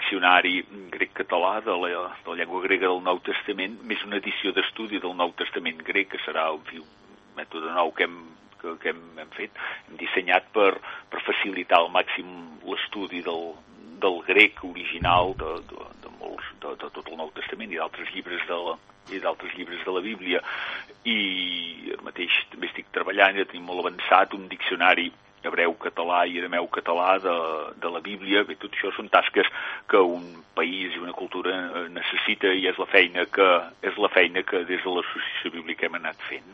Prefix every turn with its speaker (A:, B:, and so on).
A: diccionari grec-català de la llengua grega del Nou Testament, més una edició d'estudi del Nou Testament grec, que serà un mètode nou que hem fet, hem dissenyat per facilitar al màxim l'estudi del grec original de tot el Nou Testament i d'altres llibres de la Bíblia. I ara mateix també estic treballant, ja tenim molt avançat, un diccionari hebreu-català i arameu-català de la Bíblia. Bé, tot això són tasques que un país i una cultura necessita, i és la feina que des de l'Associació Bíblica hem anat fent.